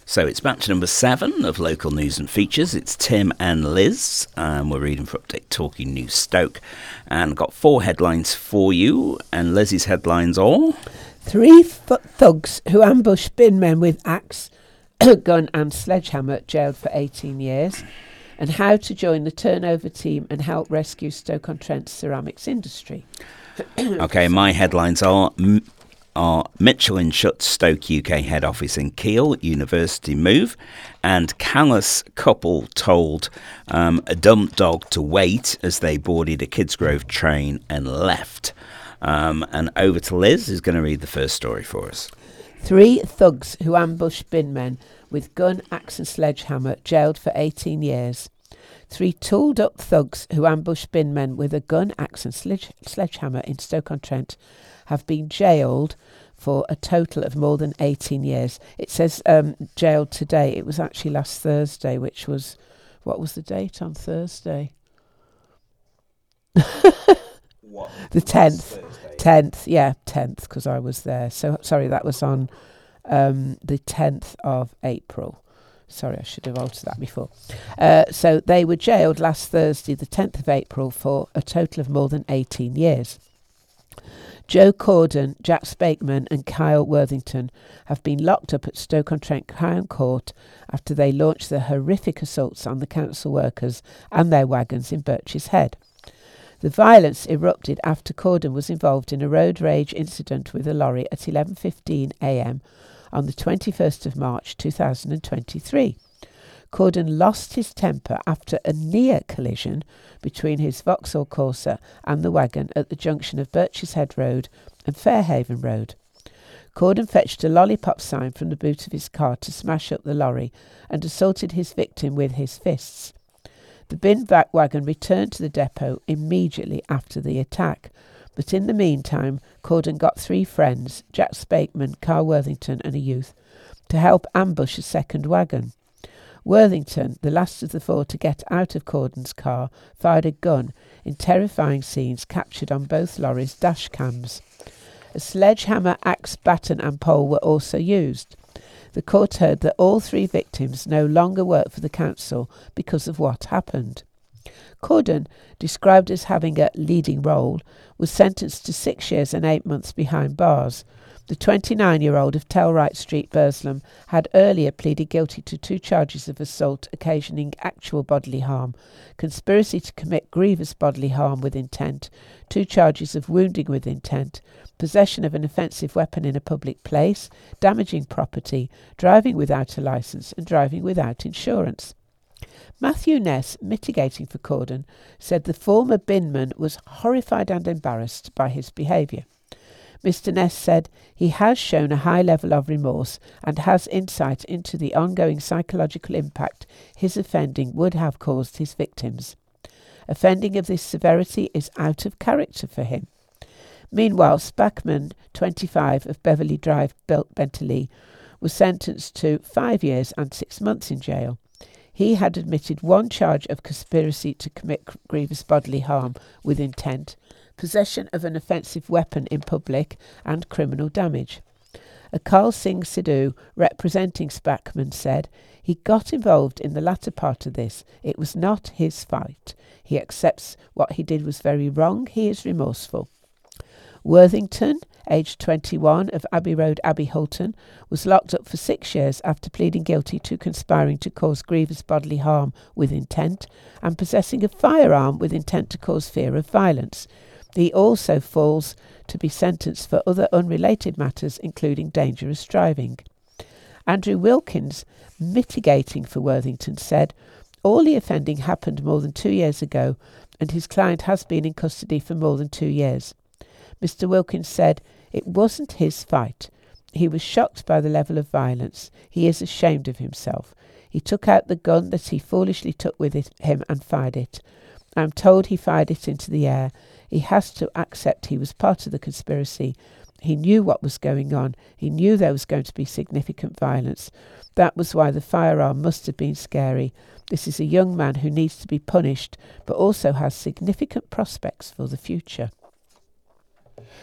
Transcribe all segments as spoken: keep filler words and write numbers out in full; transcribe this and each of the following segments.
So it's back to number seven of local news and features. It's Tim and Liz, and we're reading for Update Talking News Stoke. And got four headlines for you, and Liz's headlines are... Three th- thugs who ambushed bin men with axe, gun and sledgehammer jailed for eighteen years. And how to join the turnover team and help rescue Stoke-on-Trent's ceramics industry. OK, my headlines are... M- are Michelin shuts Stoke U K head office in Kiel, university move, and callous couple told um, a dumb dog to wait as they boarded a Kidsgrove train and left. Um, and over to Liz, who's going to read the first story for us. Three thugs who ambushed bin men with gun, axe and sledgehammer jailed for eighteen years. Three tooled-up thugs who ambushed bin men with a gun, axe and sledge- sledgehammer in Stoke-on-Trent have been jailed for a total of more than eighteen years. It says um, jailed today. It was actually last Thursday, which was... What was the date on Thursday? What? The tenth. tenth, yeah, tenth, because I was there. So, sorry, that was on um, the tenth of April. Sorry, I should have altered that before. Uh, so they were jailed last Thursday, the tenth of April, for a total of more than eighteen years. Joe Corden, Jack Spakeman and Kyle Worthington have been locked up at Stoke-on-Trent Crown Court after they launched their horrific assaults on the council workers and their wagons in Birches Head. The violence erupted after Corden was involved in a road rage incident with a lorry at eleven fifteen a m on the twenty-first of March two thousand twenty-three. Corden lost his temper after a near collision between his Vauxhall Corsa and the wagon at the junction of Birches Head Road and Fairhaven Road. Corden fetched a lollipop sign from the boot of his car to smash up the lorry and assaulted his victim with his fists. The bin back wagon returned to the depot immediately after the attack, but in the meantime, Corden got three friends, Jack Spakeman, Carl Worthington and a youth, to help ambush a second wagon. Worthington, the last of the four to get out of Corden's car, fired a gun in terrifying scenes captured on both lorries' dash cams. A sledgehammer, axe, baton and pole were also used. The court heard that all three victims no longer work for the council because of what happened. Corden, described as having a leading role, was sentenced to six years and eight months behind bars. The twenty-nine-year-old of Tellwright Street, Burslem, had earlier pleaded guilty to two charges of assault occasioning actual bodily harm, conspiracy to commit grievous bodily harm with intent, two charges of wounding with intent, possession of an offensive weapon in a public place, damaging property, driving without a licence and driving without insurance. Matthew Ness, mitigating for Corden, said the former binman was horrified and embarrassed by his behaviour. Mister Ness said he has shown a high level of remorse and has insight into the ongoing psychological impact his offending would have caused his victims. Offending of this severity is out of character for him. Meanwhile, Spackman, twenty-five, of Beverley Drive, Bentley, was sentenced to five years and six months in jail. He had admitted one charge of conspiracy to commit grievous bodily harm with intent, possession of an offensive weapon in public and criminal damage. Akal Singh Sidhu, representing Spackman, said he got involved in the latter part of this. It was not his fight. He accepts what he did was very wrong. He is remorseful. Worthington, aged twenty-one, of Abbey Road, Abbey Hulton, was locked up for six years after pleading guilty to conspiring to cause grievous bodily harm with intent and possessing a firearm with intent to cause fear of violence. He also falls to be sentenced for other unrelated matters, including dangerous driving. Andrew Wilkins, mitigating for Worthington, said all the offending happened more than two years ago and his client has been in custody for more than two years. Mister Wilkins said it wasn't his fight. He was shocked by the level of violence. He is ashamed of himself. He took out the gun that he foolishly took with it, him and fired it. I am told he fired it into the air. He has to accept he was part of the conspiracy. He knew what was going on. He knew there was going to be significant violence. That was why the firearm must have been scary. This is a young man who needs to be punished, but also has significant prospects for the future.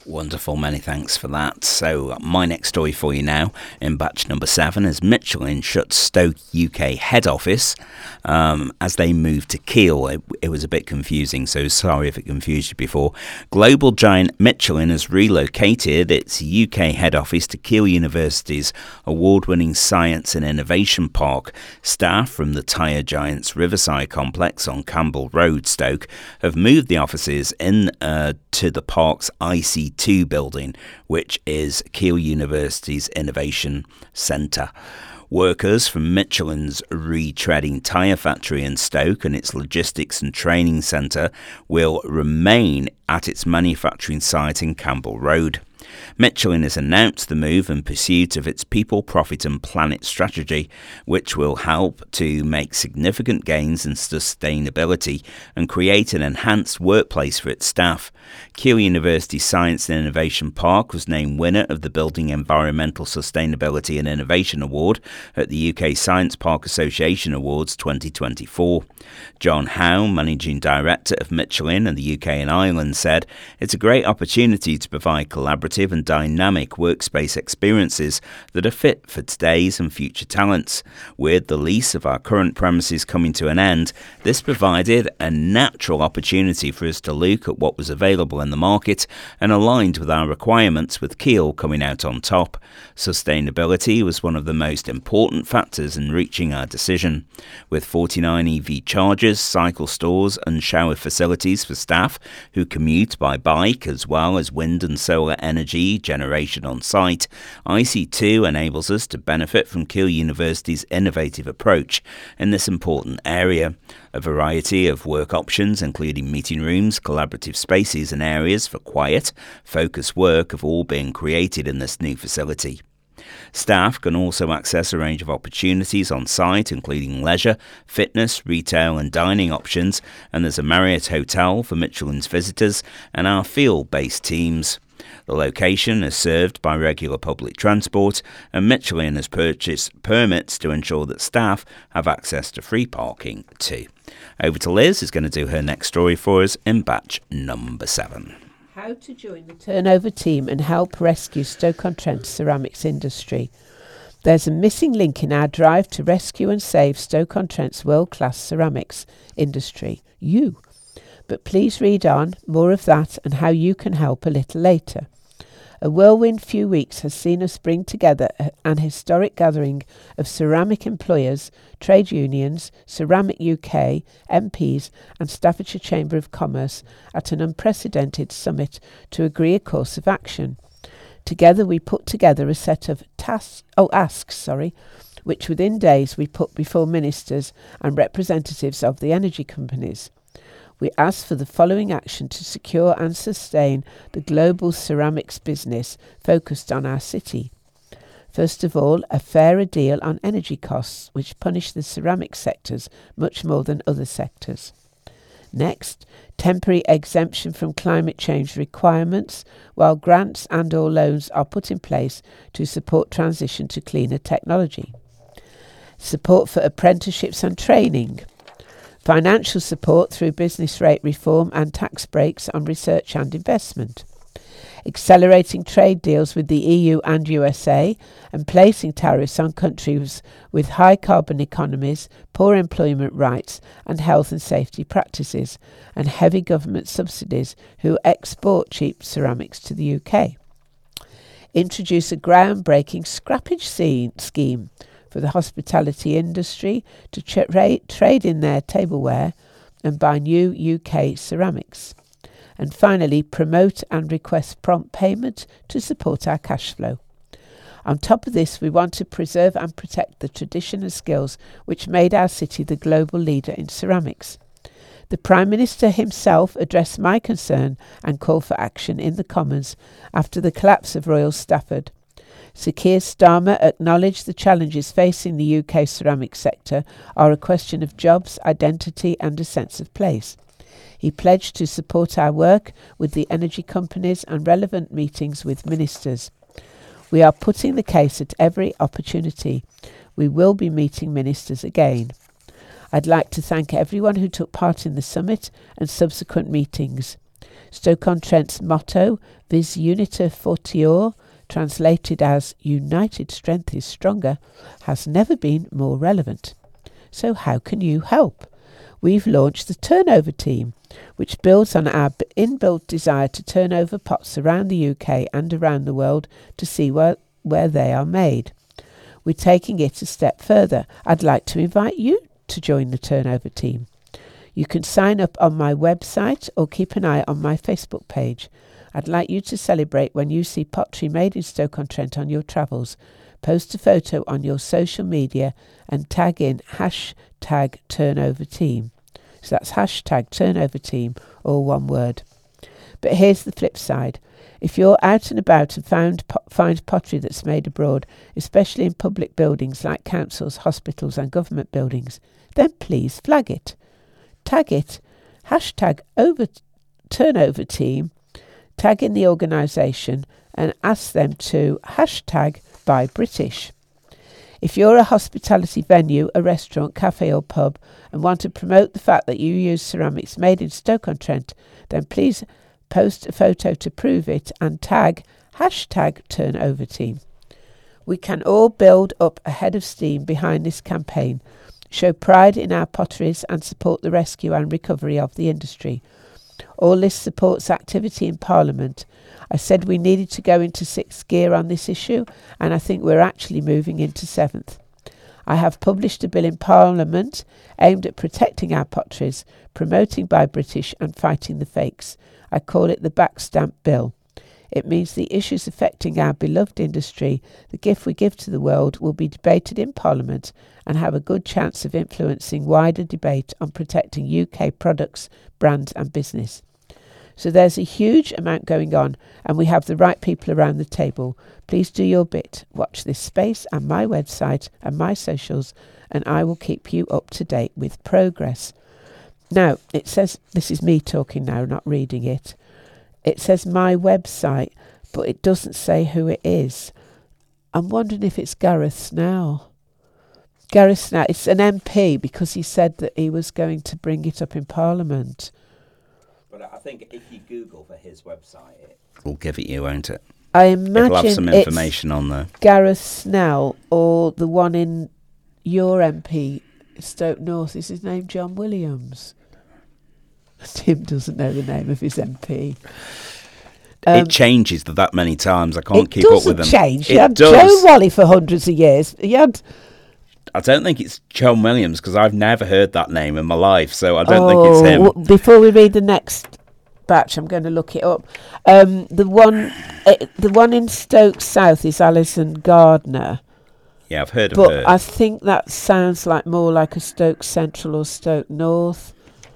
Wonderful, many thanks for that. So my next story for you now in batch number seven is Michelin shuts Stoke U K head office um, as they move to Kiel. It, it was a bit confusing, so sorry if it confused you before. Global giant Michelin has relocated its U K head office to Kiel University's award-winning Science and Innovation Park. Staff from the tyre giant's Riverside complex on Campbell Road, Stoke, have moved the offices in uh, to the park's I C two building, which is Kiel University's Innovation Centre. Workers from Michelin's retreading tyre factory in Stoke and its logistics and training centre will remain at its manufacturing site in Campbell Road. Michelin has announced the move in pursuit of its People, Profit and Planet strategy, which will help to make significant gains in sustainability and create an enhanced workplace for its staff. Kiel University Science and Innovation Park was named winner of the Building Environmental Sustainability and Innovation Award at the U K Science Park Association Awards twenty twenty-four. John Howe, Managing Director of Michelin in the U K and Ireland, said, "It's a great opportunity to provide collaborative and dynamic workspace experiences that are fit for today's and future talents. With the lease of our current premises coming to an end, this provided a natural opportunity for us to look at what was available in the market and aligned with our requirements, with Kiel coming out on top. Sustainability was one of the most important factors in reaching our decision. With forty-nine E V chargers, cycle stores and shower facilities for staff who commute by bike, as well as wind and solar energy generation on site, I C two enables us to benefit from Kiel University's innovative approach in this important area. A variety of work options, including meeting rooms, collaborative spaces and areas for quiet, focused work, have all been created in this new facility. Staff can also access a range of opportunities on site, including leisure, fitness, retail and dining options, and there's a Marriott hotel for Michelin's visitors and our field-based teams. The location is served by regular public transport, and Michelin has purchased permits to ensure that staff have access to free parking too. Over to Liz, who's going to do her next story for us in batch number seven. How to join the turnover team and help rescue Stoke-on-Trent's ceramics industry. There's a missing link in our drive to rescue and save Stoke-on-Trent's world-class ceramics industry. You. But please read on, more of that and how you can help a little later. A whirlwind few weeks has seen us bring together an historic gathering of ceramic employers, trade unions, Ceramic U K, M Ps and Staffordshire Chamber of Commerce at an unprecedented summit to agree a course of action. Together we put together a set of tasks, oh asks, sorry, which within days we put before ministers and representatives of the energy companies. We asked for the following action to secure and sustain the global ceramics business focused on our city. First of all, a fairer deal on energy costs, which punish the ceramics sectors much more than other sectors. Next, temporary exemption from climate change requirements, while grants and or loans are put in place to support transition to cleaner technology. Support for apprenticeships and training. Financial support through business rate reform and tax breaks on research and investment. Accelerating trade deals with the E U and U S A and placing tariffs on countries with high carbon economies, poor employment rights and health and safety practices, and heavy government subsidies who export cheap ceramics to the U K. Introduce a groundbreaking scrappage scene scheme for the hospitality industry to tra- trade in their tableware and buy new U K ceramics. And finally, promote and request prompt payment to support our cash flow. On top of this, we want to preserve and protect the tradition and skills which made our city the global leader in ceramics. The Prime Minister himself addressed my concern and call for action in the Commons after the collapse of Royal Stafford. Sir Keir Starmer acknowledged the challenges facing the U K ceramics sector are a question of jobs, identity and a sense of place. He pledged to support our work with the energy companies and relevant meetings with ministers. We are putting the case at every opportunity. We will be meeting ministers again. I'd like to thank everyone who took part in the summit and subsequent meetings. Stoke-on-Trent's motto, Vis Unita Fortior, translated as United Strength is Stronger, has never been more relevant. So how can you help? We've launched the Turnover Team, which builds on our inbuilt desire to turn over pots around the U K and around the world to see where, where they are made. We're taking it a step further. I'd like to invite you to join the Turnover Team. You can sign up on my website or keep an eye on my Facebook page. I'd like you to celebrate when you see pottery made in Stoke-on-Trent on your travels. Post a photo on your social media and tag in hashtag turnover team. So that's hashtag turnover team, all one word. But here's the flip side. If you're out and about and found po- find pottery that's made abroad, especially in public buildings like councils, hospitals and government buildings, then please flag it. Tag it, hashtag over turnover team, tag in the organisation and ask them to hashtag buy British. If you're a hospitality venue, a restaurant, cafe or pub and want to promote the fact that you use ceramics made in Stoke-on-Trent, then please post a photo to prove it and tag hashtag turnover team. We can all build up a head of steam behind this campaign, show pride in our potteries and support the rescue and recovery of the industry. All this supports activity in Parliament. I said we needed to go into sixth gear on this issue, and I think we're actually moving into seventh. I have published a bill in Parliament aimed at protecting our potteries, promoting Buy British and fighting the fakes. I call it the Backstamp Bill. It means the issues affecting our beloved industry, the gift we give to the world, will be debated in Parliament and have a good chance of influencing wider debate on protecting U K products, brands and business. So there's a huge amount going on and we have the right people around the table. Please do your bit. Watch this space and my website and my socials and I will keep you up to date with progress. Now, it says, this is me talking now, not reading it. It says my website, but it doesn't say who it is. I'm wondering if it's Gareth Snell. Gareth Snell, it's an M P because he said that he was going to bring it up in Parliament. But I think if you Google for his website, it will give it you, won't it? I imagine it'll have some information on there. Gareth Snell or the one in your M P, Stoke North, is his name John Williams? Tim doesn't know the name of his M P. Um, it changes that many times. I can't keep up with them. It doesn't change. It You had does. Joe Wally for hundreds of years. You had... I don't think it's John Williams because I've never heard that name in my life, so I don't oh, think it's him. W- before we read the next batch, I'm going to look it up. Um, the one, uh, the one in Stoke South is Alison Gardner. Yeah, I've heard of but her. I think that sounds like more like a Stoke Central or Stoke North.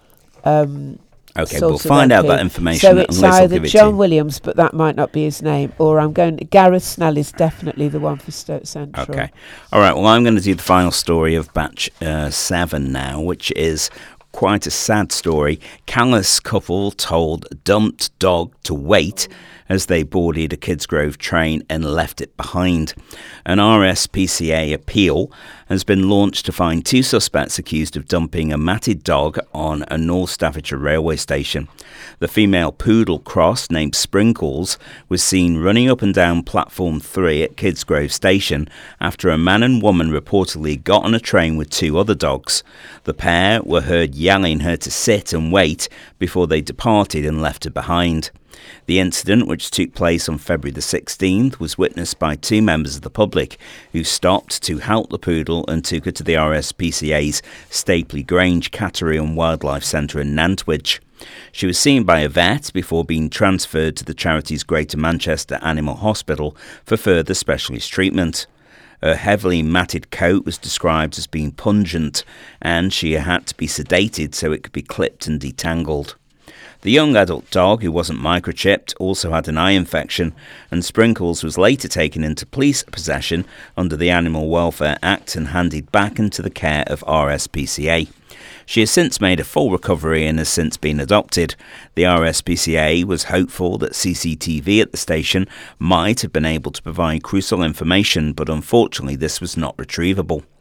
Um, okay, we'll find out that information. So it's either it John Williams, but that might not be his name, or I'm going to, Gareth Snell is definitely the one for Stoke Central. Okay. All right, well, I'm going to do the final story of batch uh, seven now, which is quite a sad story. Callous couple told dumped dog to wait as they boarded a Kidsgrove train and left it behind. An R S P C A appeal has been launched to find two suspects accused of dumping a matted dog on a North Staffordshire railway station. The female poodle cross, named Sprinkles, was seen running up and down platform three at Kidsgrove station after a man and woman reportedly got on a train with two other dogs. The pair were heard yelling her to sit and wait before they departed and left her behind. The incident, which took place on February the sixteenth, was witnessed by two members of the public who stopped to help the poodle and took her to the R S P C A's Stapley Grange Cattery and Wildlife Centre in Nantwich. She was seen by a vet before being transferred to the charity's Greater Manchester Animal Hospital for further specialist treatment. Her heavily matted coat was described as being pungent, and she had to be sedated so it could be clipped and detangled. The young adult dog, who wasn't microchipped, also had an eye infection, and Sprinkles was later taken into police possession under the Animal Welfare Act and handed back into the care of R S P C A. She has since made a full recovery and has since been adopted. The R S P C A was hopeful that C C T V at the station might have been able to provide crucial information, but unfortunately this was not retrievable.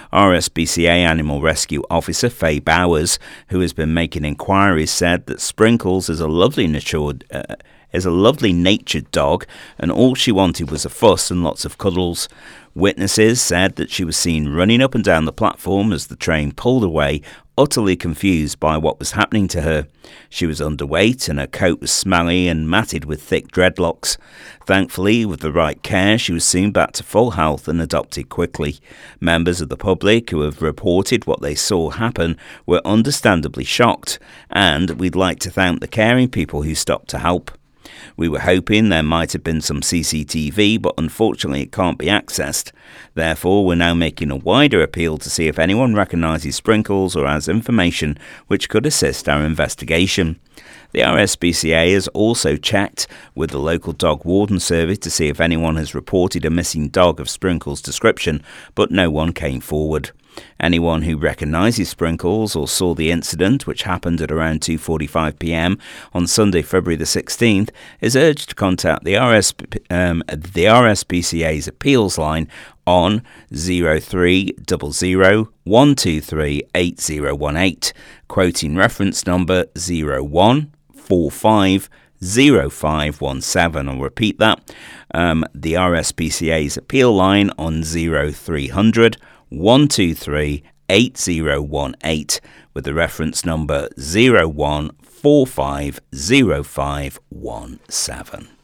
R S B C A Animal Rescue Officer Faye Bowers, who has been making inquiries, said that Sprinkles is a lovely natured, uh, is a lovely natured dog, and all she wanted was a fuss and lots of cuddles. Witnesses said that she was seen running up and down the platform as the train pulled away, utterly confused by what was happening to her. She was underweight and her coat was smelly and matted with thick dreadlocks. Thankfully, with the right care, she was soon back to full health and adopted quickly. Members of the public who have reported what they saw happen were understandably shocked, and we'd like to thank the caring people who stopped to help. We were hoping there might have been some C C T V, but unfortunately it can't be accessed. Therefore, we're now making a wider appeal to see if anyone recognises Sprinkles or has information which could assist our investigation. The R S B C A has also checked with the local dog warden service to see if anyone has reported a missing dog of Sprinkles' description, but no one came forward. Anyone who recognises Sprinkles or saw the incident, which happened at around two forty-five p m on Sunday, February the sixteenth, is urged to contact the R S, um, the R S B C A's appeals line on zero three zero zero one two three eight zero one eight, quoting reference number zero one four five zero five one seven. I'll repeat that. Um, the R S B C A's appeal line on zero three hundred one two three eight zero one eight with the reference number zero one four five zero five one seven.